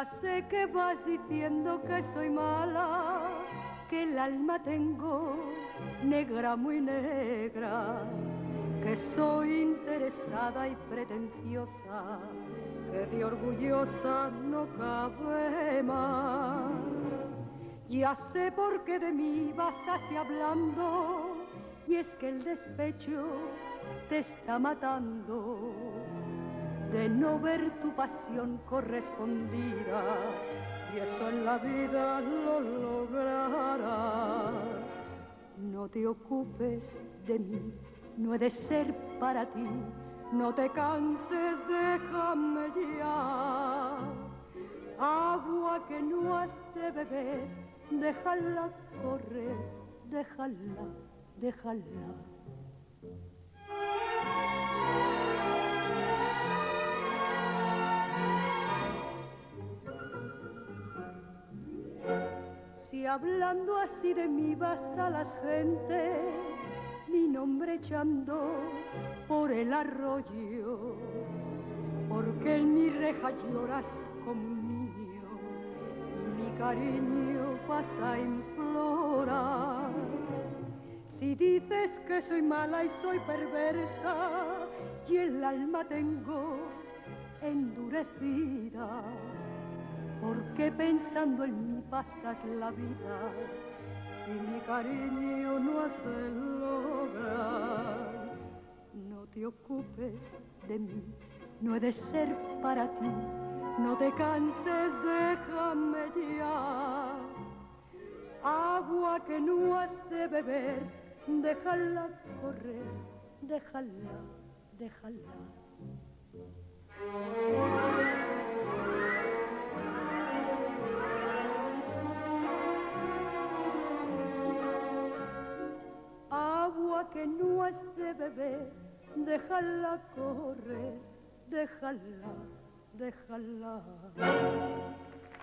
Ya sé que vas diciendo que soy mala, que el alma tengo negra, muy negra, que soy interesada y pretenciosa, que de orgullosa no cabe más. Ya sé por qué de mí vas así hablando, y es que el despecho te está matando de no ver tu pasión correspondida, y eso en la vida lo lograrás. No te ocupes de mí, no he de ser para ti, no te canses, déjame ya. Agua que no has de beber, déjala correr, déjala, déjala. Si hablando así de mí vas a las gentes, mi nombre echando por el arroyo, porque en mi reja lloras como un niño y mi cariño vas a implorar. Si dices que soy mala y soy perversa y el alma tengo endurecida, ¿por qué pensando en mí pasas la vida? Si mi cariño no has de lograr, no te ocupes de mí, no he de ser para ti, no te canses, déjame ya. Agua que no has de beber, déjala correr, déjala, déjala. Agua que no has de beber, déjala correr, déjala, déjala.